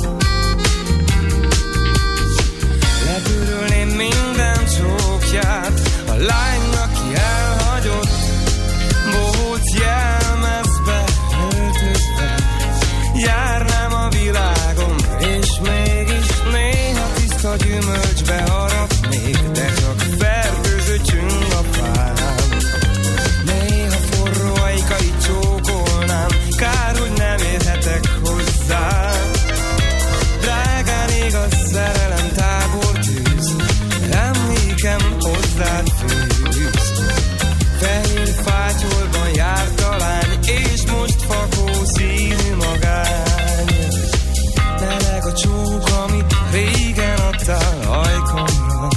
Lebőrölném minden csókját a lánynak, ki elhagyott bohóc jelmezbe öltözve. Járnám a világon, és mégis néha tiszta gyümölcsbe harapnék, de csak fertőző csüng a fám. Néha forró ajkait csókolnám, kár, hogy nem érhetek hozzá. Drágán ég a szerelem tábor tűz, emlékem hozzád fűz. Fehér fátyolban járt a lány, és most fakó színű magány. Meleg a csók, amit régen adtál ajkamra.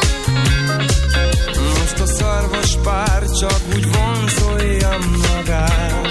Most a szarvas pár csak úgy vonzolja magát.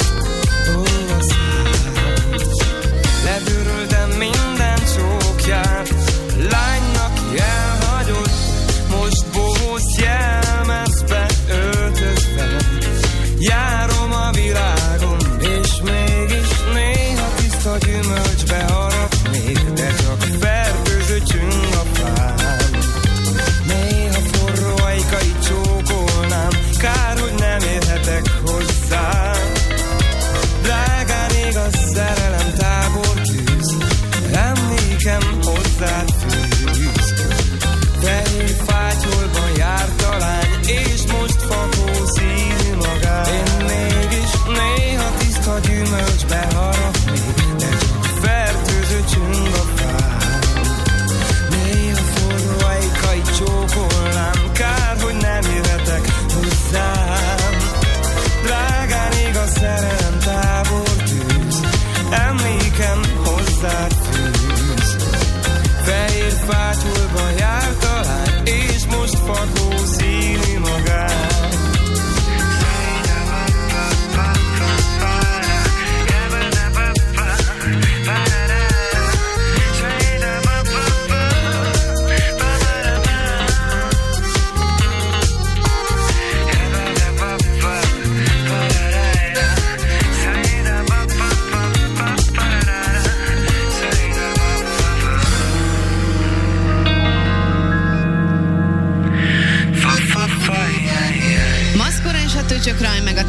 Lebőröltem minden csókját, lánynak elhagyott, most bohóc jelmezbe öltözve. Járom a világon, és mégis néha tiszta gyümölcsbe harapnék, de csak fertőző csüng a fám. Néha forró ajkait csókolnám, kár, hogy nem érhetek hozzá. Drágán ég a szerelem tábor tűz, emlékem hozzád fűz. Fehér fátyolban járt a lány, és most fakó színű magány. Én mégis néha tiszta gyümölcsbe harapnék, de csak fertőző csüng a fám. Néha forró ajkait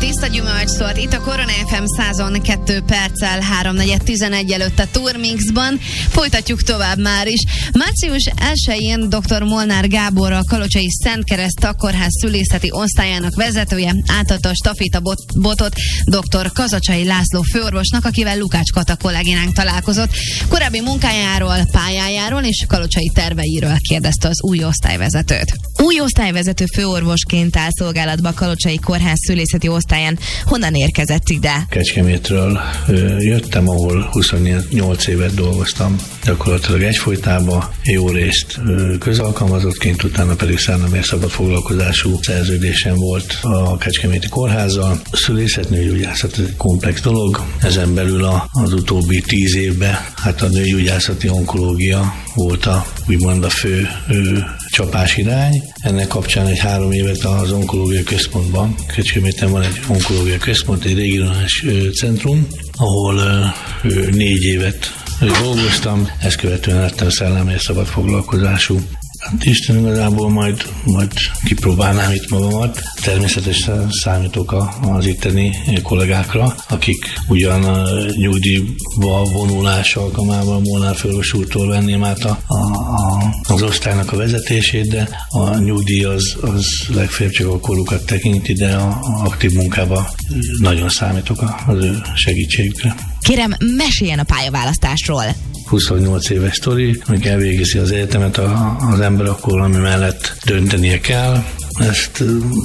Tiszta gyümölcs szólt itt a Korona ef em százon kettő perccel háromnegyed tizenegy előtt a Turmixban. Folytatjuk tovább már is. Március elsején dr. Molnár Gábor, a Kalocsai Szent Kereszt Takkorház szülészeti osztályának vezetője átadta a staféta botot dr. Kazacsai László főorvosnak, akivel Lukács Kata kollégánk találkozott. Korábbi munkájáról, pályájáról és kalocsai terveiről kérdezte az új osztályvezetőt. Új osztályvezető főorvosként áll szolgálatba a Kalocsai Kórház szülészeti osztályán. Honnan érkezett ide? Kecskemétről jöttem, ahol huszonnyolc évet dolgoztam, gyakorlatilag egyfolytában, jó részt közalkalmazottként, utána pedig szárnamért szabadfoglalkozású szerződésem volt a Kecskeméti Kórházzal. A szülészetnőgyógyászat ez egy komplex dolog, ezen belül a, az utóbbi tíz évben hát a nőgyógyászati onkológia volt a, úgymond a fő ő, csapásirány. Ennek kapcsán egy három évet az onkológia központban, Kecskeméten van egy onkológia központ, egy regionális centrum, ahol ő, négy évet dolgoztam, ezt követően lettem szellemi szabadfoglalkozású. Hát Isten igazából majd, majd kipróbálnám itt magamat. Természetesen számítok az itteni kollégákra, akik ugyan nyugdíjba vonulás alkalmával Molnár főorvos úrtól venném át a, a, a, az osztálynak a vezetését, de a nyugdíj az, az legfeljebb csak a korukat tekinti, de a, a aktív munkába nagyon számítok az ő segítségükre. Kérem, meséljen a pályaválasztásról. huszonnyolc éves sztori, amikor elvégzi az egyetemet a, az ember, akkor ami mellett döntenie kell. Ezt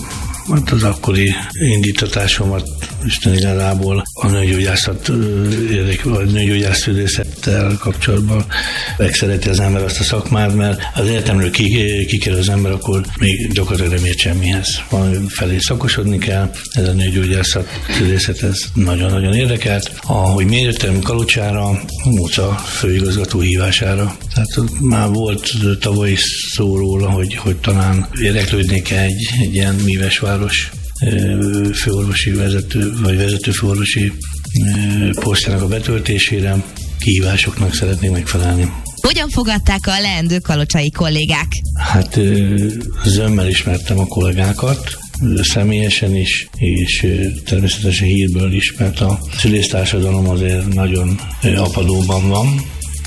hát az akkori indítatásomat Isten igazából a nőgyógyászat vagy nőgyógyászszülészettel kapcsolatban megszereti az ember azt a szakmát, mert az egyetemről kikerül az ember, akkor még gyakorlatilag nem ért semmihez. Valami felé szakosodni kell, ez a nőgyógyászat szülészet, ez nagyon-nagyon érdekelt. Ahogy miért jöttem Kalocsára, Móca főigazgató hívására. Tehát már volt tavaly is szó róla, hogy, hogy talán érdeklődnék egy, egy ilyen míves város főorvosi vezető, vagy vezető főorvosi posztjának a betöltésére, kihívásoknak szeretnék megfelelni. Hogyan fogadták a leendő kalocsai kollégák? Hát zömmel ismertem a kollégákat, személyesen is, és természetesen hírből is, mert a szülésztársadalom azért nagyon apadóban van,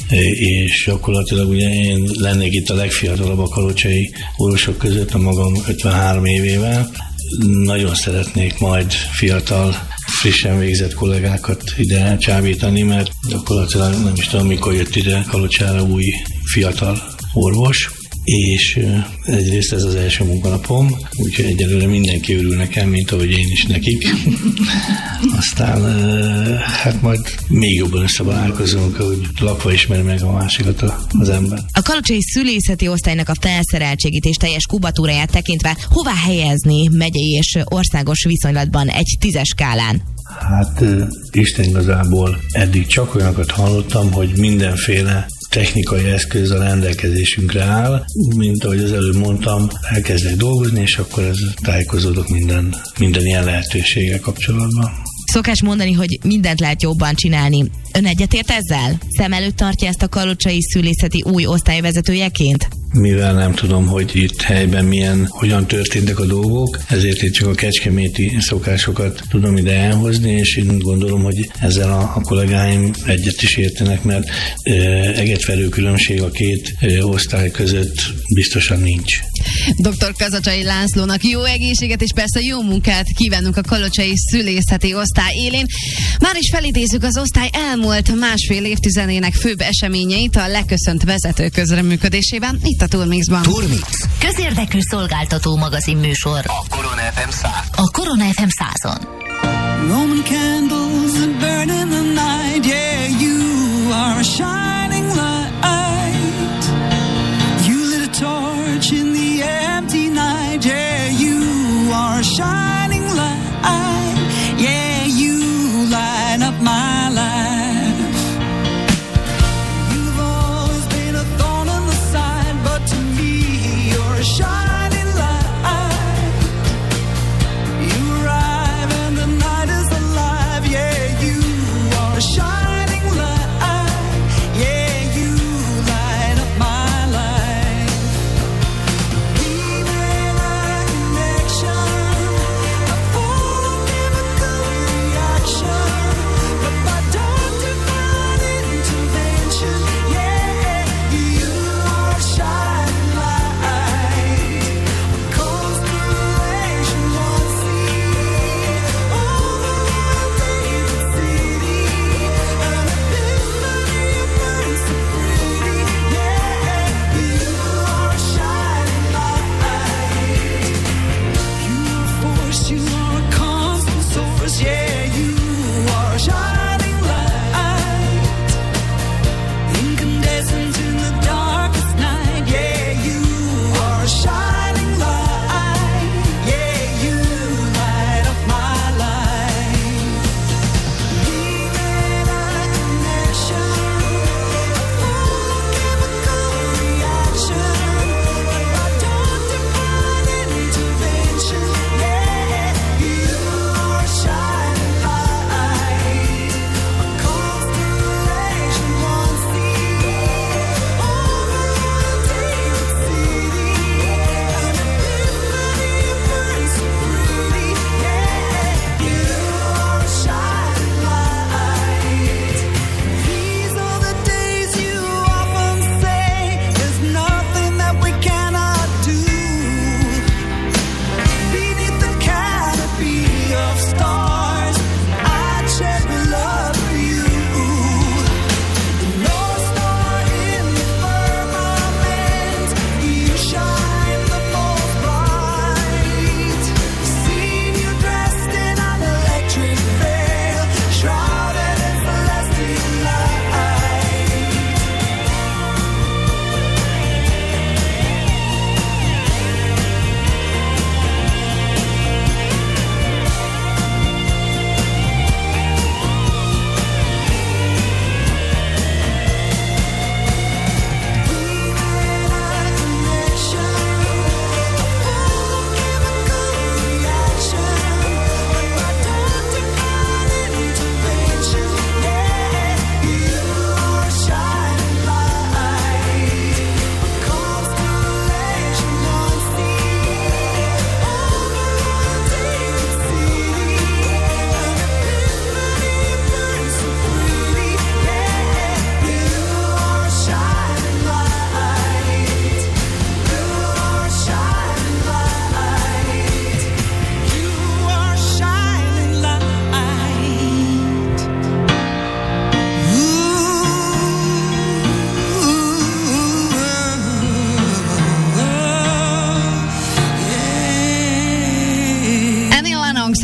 és gyakorlatilag ugye én lennék itt a legfiatalabb a kalocsai orvosok között a magam ötvenhárom évével. Nagyon szeretnék majd fiatal, frissen végzett kollégákat ide csábítani, mert gyakorlatilag nem is tudom, mikor jött ide Kalocsára új fiatal orvos, és egyrészt ez az első munkanapom, úgyhogy egyelőre mindenki örül nekem, mint ahogy én is nekik. Aztán hát majd még jobban összebarálkozunk, hogy lakva ismeri meg a másikat az ember. A kalocsai szülészeti osztálynak a felszereltségét és teljes kubatúráját tekintve hová helyezni megyei és országos viszonylatban egy tízes skálán? Hát Isten igazából eddig csak olyanokat hallottam, hogy mindenféle technikai eszköz a rendelkezésünkre áll, mint ahogy az előbb mondtam, elkezdek dolgozni, és akkor ez tájékozódok minden, minden ilyen lehetőséggel kapcsolatban. Szokás mondani, hogy mindent lehet jobban csinálni. Ön egyetért ezzel? Szem előtt tartja ezt a kalocsai szülészeti új osztályvezetőjeként? Mivel nem tudom, hogy itt helyben milyen, hogyan történtek a dolgok, ezért én csak a kecskeméti szokásokat tudom ide elhozni, és én gondolom, hogy ezzel a, a kollégáim egyet is értenek, mert e, egetverő különbség a két e, osztály között biztosan nincs. doktor Kazacsai Lászlónak jó egészséget és persze jó munkát kívánunk a kalocsai szülészeti osztály élén. Már is felidézzük az osztály elmúlt másfél évtizedének főbb eseményeit a leköszönt vezető közreműködésében itt a Turmixban. Turmix. Közérdekű szolgáltató magazin műsor. A Korona ef em száz. A Korona ef em százon. Roman candles that burn in the night. Yeah, you are a shining light. You lit a torch in the empty night. Yeah, you are a shining light. Yeah, you light up my life. You've always been a thorn in the side, but to me you're a shining light. You arrive and the night is alive. Yeah.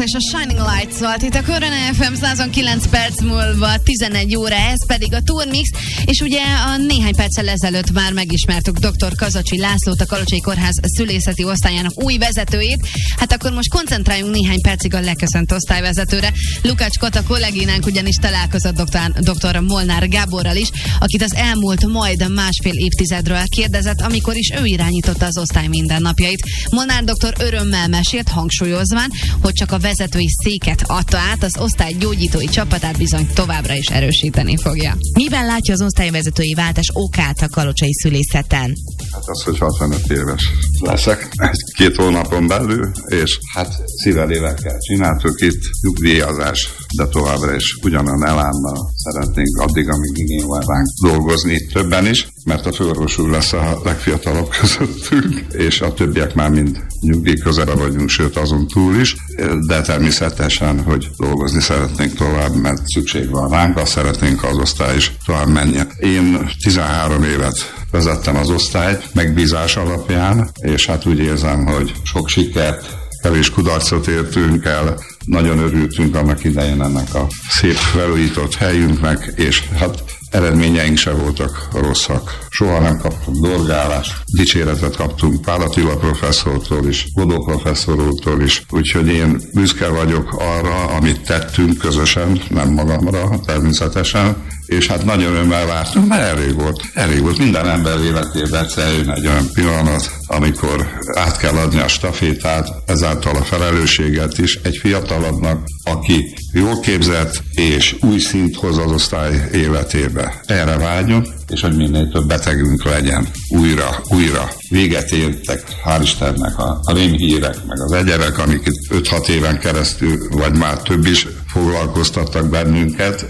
és a Shining Lights volt itt a Corona ef em százon kilenc perc múlva tizenegy óra, ez pedig a Turmix, és ugye a néhány perccel ezelőtt már megismertük dr. Kazacsi Lászlót, a Kalocsai Kórház szülészeti osztályának új vezetőjét. Hát akkor most koncentráljunk néhány percig a leköszönt osztályvezetőre. Lukács Kata kollégínánk ugyanis találkozott doktor, dr. Molnár Gáborral is, akit az elmúlt majd másfél évtizedről kérdezett, amikor is ő irányította az osztály mindennapjait. Molnár doktor örömmel mesélt, hangsúlyozván, hogy csak a vezetői széket adta át, az osztály gyógyítói csapatát bizony továbbra is erősíteni fogja. Miben látja az osztályvezetői váltás okát a kalocsai szülészeten? Hát az, hogy hatvanöt éves leszek, egy-két hónapon belül, és hát szívvel évekkel csináltuk itt, nyugdíjazás, de továbbra is ugyanolyan elánnal szeretnénk addig, amíg igény van ránk dolgozni itt többen is, mert a főorvos úr lesz a legfiatalabb közöttünk, és a többiek már mind nyugdíj közelben vagyunk, sőt azon túl is, de természetesen, hogy dolgozni szeretnénk tovább, mert szükség van ránk, azt szeretnénk, az osztály is tovább menjen. Én tizenhárom évet vezettem az osztályt megbízás alapján, és hát úgy érzem, hogy sok sikert, kevés kudarcot értünk el, nagyon örültünk annak idején ennek a szép felújított helyünknek, és hát eredményeink se voltak rosszak. Soha nem kaptunk dorgálást, dicséretet kaptunk Pál Attila professzortól is, Godó professzor úrtól is, úgyhogy én büszke vagyok arra, amit tettünk közösen, nem magamra természetesen, és hát nagyon örömmel vártunk, mert elég volt. Elég volt. Minden ember életében egyszer jön egy olyan pillanat, amikor át kell adni a stafétát, ezáltal a felelősséget is egy fiatalabbnak, aki jól képzett és új szint hoz az osztály életébe. Erre vágyunk, és hogy minél több betegünk legyen. Újra, újra véget értek, hál' Istennek a, a rémhírek, meg az egyebek, amik itt öt-hat éven keresztül, vagy már több is foglalkoztattak bennünket.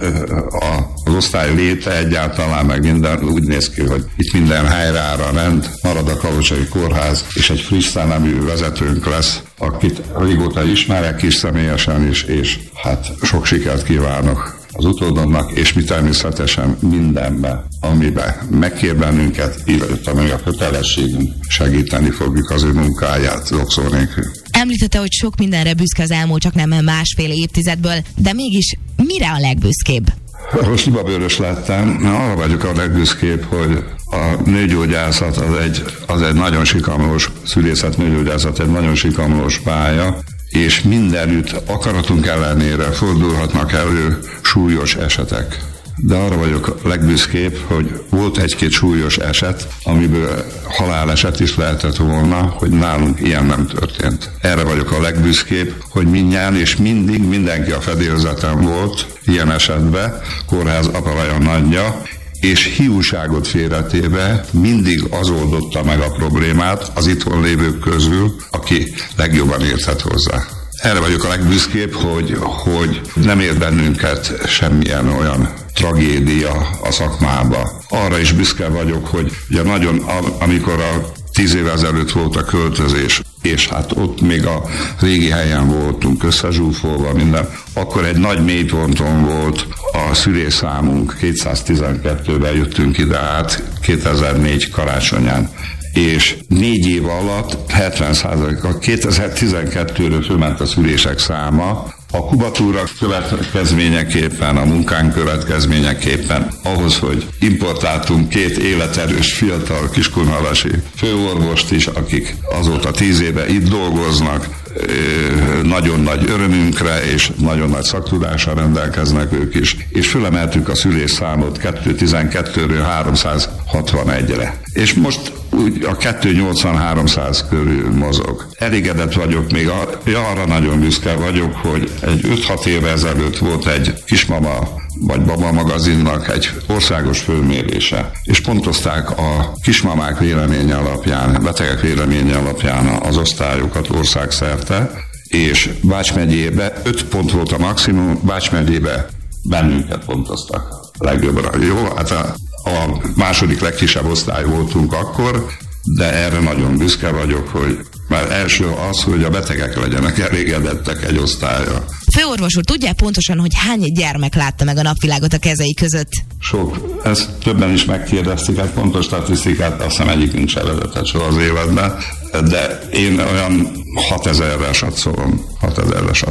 Az osztály léte egyáltalán, meg minden úgy néz ki, hogy itt minden helyreáll a rend, marad a Kalocsai Kórház, és egy friss szellemű vezetőnk lesz, akit régóta ismerek is személyesen is, és hát sok sikert kívánok az utódomnak, és mi természetesen mindenben, amiben megkér bennünket, illetve meg a kötelességünk, segíteni fogjuk az ő munkáját, zokszó nélkül. Említette, hogy sok mindenre büszke az elmúlt csak nem másfél évtizedből, de mégis mire a legbüszkébb? Most libabőrös lettem, arra vagyok a legbüszkébb, hogy a nőgyógyászat az egy, az egy nagyon sikamlós, szülészet nőgyógyászat egy nagyon sikamlós pálya, és mindenütt akaratunk ellenére fordulhatnak elő súlyos esetek. De arra vagyok legbüszkébb, hogy volt egy-két súlyos eset, amiből haláleset is lehetett volna, hogy nálunk ilyen nem történt. Erre vagyok a legbüszkébb, hogy mindjárt és mindig mindenki a fedélzeten volt ilyen esetben, kórház apavaja nagyja, és hiúságot félretéve mindig az oldotta meg a problémát az itthon lévők közül, aki legjobban érthet hozzá. Erre vagyok a legbüszkébb, hogy, hogy nem ér bennünket semmilyen olyan tragédia a szakmába. Arra is büszke vagyok, hogy ugye nagyon, amikor a tíz évvel ezelőtt volt a költözés, és hát ott még a régi helyen voltunk összezsúfolva minden, akkor egy nagy mélyponton volt a szülésszámunk, kétszáztizenkettőben jöttünk ide át, kétezer-négy karácsonyán, és négy év alatt hetven százaléka kétezer-tizenkettőről fölment a szülések száma, a kubatúra következményeképpen, a munkánk következményeképpen ahhoz, hogy importáltunk két életerős fiatal kiskunhalasi főorvost is, akik azóta tíz éve itt dolgoznak, nagyon nagy örömünkre és nagyon nagy szaktudással rendelkeznek ők is, és fölemeltük a szülésszámot kétszáztizenkettőről háromszázhatvanegyre. És most úgy a kétszáznyolcvan-háromszáz körül mozog. Elégedett vagyok, még a, arra nagyon büszke vagyok, hogy egy öt-hat éve ezelőtt volt egy kismama vagy baba magazinnak egy országos fölmérése, és pontozták a kismamák véleménye alapján, betegek véleménye alapján az osztályokat országszerte, és Bács megyébe öt pont volt a maximum, Bács megyébe bennünket pontoztak legjobbra. Jó, hát a, a második legkisebb osztály voltunk akkor, de erre nagyon büszke vagyok, hogy már első az, hogy a betegek legyenek elégedettek egy osztálya. Főorvos úr, tudják pontosan, hogy hány gyermek látta meg a napvilágot a kezei között? Sok. Ezt többen is megkérdezték, hát pontos statisztikát azt hiszem egyikünk se vezetett soha az életben, de én olyan hatezerre satszolom. hatezerre satszolom.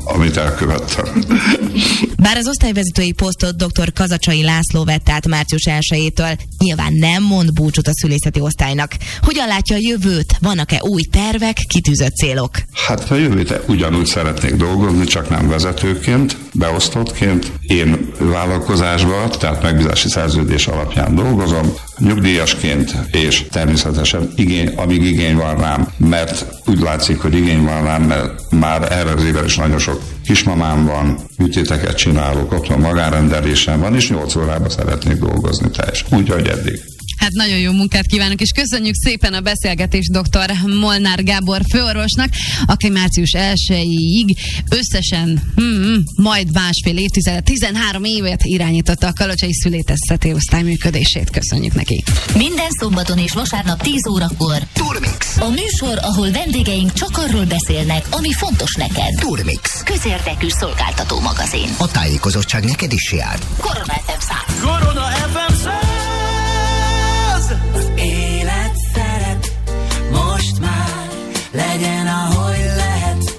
amit elkövettem. Bár az osztályvezetői posztot dr. Kazacsai László vett át március elsejétől, nyilván nem mond búcsút a szülészeti osztálynak. Hogyan látja a jövőt? Vannak-e új tervek, kitűzött célok? Hát a jövőt ugyanúgy szeretnék dolgozni, csak nem vezetőként, beosztottként. Én vállalkozásban, tehát megbízási szerződés alapján dolgozom, nyugdíjasként, és természetesen igény, amíg igény van rám, mert úgy látszik, hogy igény van rám, mert már erre az évvel is nagyon sok kismamám van, műtéteket csinálok, otthon magánrendelésem van, és nyolc órában szeretnék dolgozni teljes, úgy, ahogy eddig. Hát nagyon jó munkát kívánok, és köszönjük szépen a beszélgetést dr. Molnár Gábor főorvosnak, aki március elsejéig összesen hmm, majd másfél évtized, tizenhárom évet irányította a kalocsai szülészeti osztály működését. Köszönjük neki. Minden szombaton és vasárnap tíz órakor Turmix. A műsor, ahol vendégeink csak arról beszélnek, ami fontos neked. Turmix. Közérdekű szolgáltató magazin. A tájékozottság neked is jár. Korona ef em száz. Korona ef em száz. Az élet szeret, most már legyen, ahogy lehet.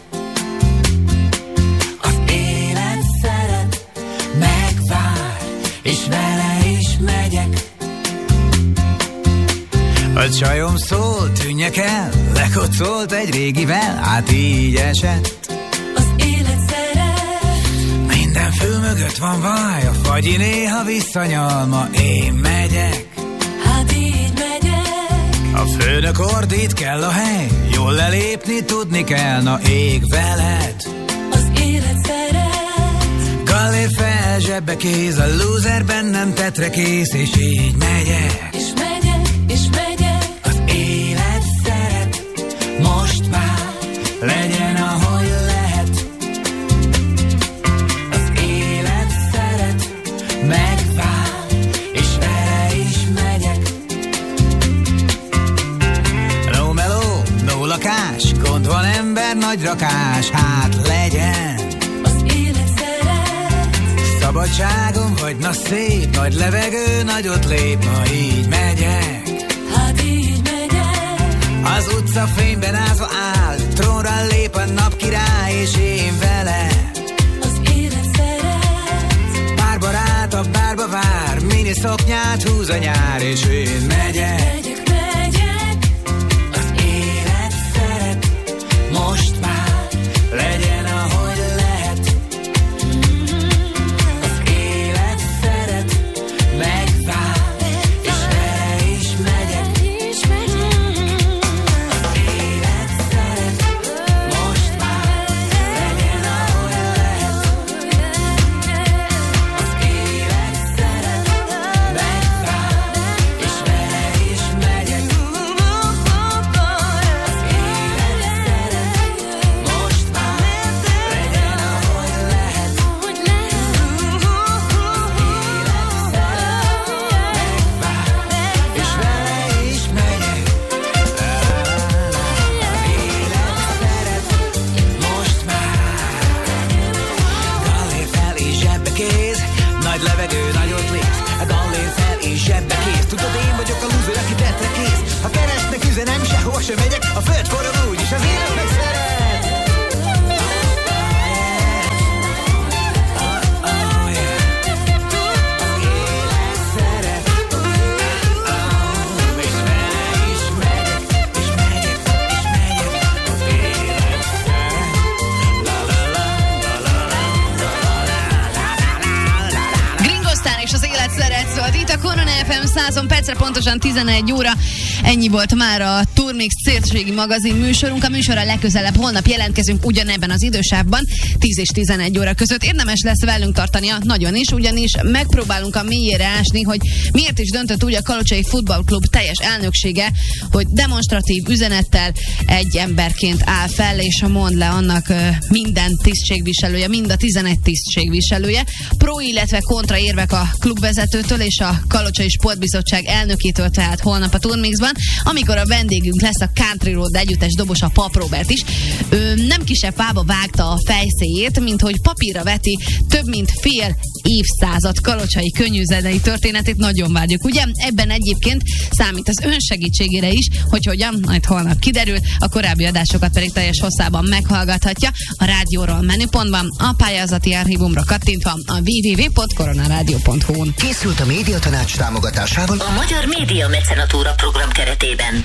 Az élet szeret, megvár, és vele is megyek. A csajom szól, tűnjek el, lekocolt egy régivel, hát így esett. Az élet szeret, minden fül mögött van vaj, a fagyi néha visszanyalma, én megyek. Hát így megyek. A főnök ordít, kell a hely, jól lelépni tudni kell, na ég veled. Az élet szeret. Gallér fel, zsebbe kéz, a loser bennem tetre kész, és így megyek. És megyek, és megyek. Az élet szeret, most már legyen, ahogy lehet. Az élet szeret, megvár, és vele is megyek. No meló, no lakás, gond van ember, nagy rakás, hát legyen. Az élet szeret. Szabadságom vagy, na szép, nagy levegő, nagyot lép, ma így megyek. Hát így megyek. Az utca fényben ázva áll, trónra lép a napkirály, és én vele. Az élet szeret. Pár barát a bárba vár, mini szoknyát húz a nyár, és én megyek. Megyek, megyek. Az élet szeret, most már legyen, ahogy lehet. Az élet szeret, megvár, és vele is megyek. Az élet szeret, most már legyen, ahogy lehet. Az élet szeret, megvár, és vele is megyek. Az élet szeret, most már legyen, ahogy lehet. Az Gallér fel és zsebbe kéz, nagy levegő, nagyot lép. A gallér fel és zsebbe kéz. Tudod, én vagyok a loser, aki tetre kész. Ha keresnek üzenem, sehova sem megyek. A föld forog úgy, és az élet meg szeret. És az élet szeret szólt itt a Korona ef em százon, percre pontosan tizenegy óra. Ennyi volt már a Turmix szélsőségi magazin műsorunk. A műsorra legközelebb holnap jelentkezünk ugyanebben az idősávban, tíz és tizenegy óra között. Érdemes lesz velünk tartania, nagyon is, ugyanis megpróbálunk a mélyére ásni, hogy miért is döntött úgy a Kalocsai Futballklub teljes elnöksége, hogy demonstratív üzenettel egy emberként áll fel, és mond le annak minden tisztségviselője, mind a tizenegy tisztségviselője. Pro, illetve kontra érvek a klubvezetőtől és a Kalocsai Sportbizottság elnökétől, tehát holnap a Turmixban, amikor a vendégünk lesz a Country Road együttes dobosa, Pap Robert is. Ő nem nem kisebb fába vágta a fejszéjét, mint hogy papírra veti több mint fél évszázad kalocsai könnyűzenei történetét. Nagyon várjuk, ugye? Ebben egyébként számít az ön segítségére is, hogy hogyan, majd holnap kiderül, a korábbi adásokat pedig teljes hosszában meghallgathatja a rádióról menüpontban, a pályázati archívumra kattintva a double-u double-u double-u pont koronarádió pont hu-n. Készült a Médiatanács támogatásával a Magyar Média Mecenatúra program keretében.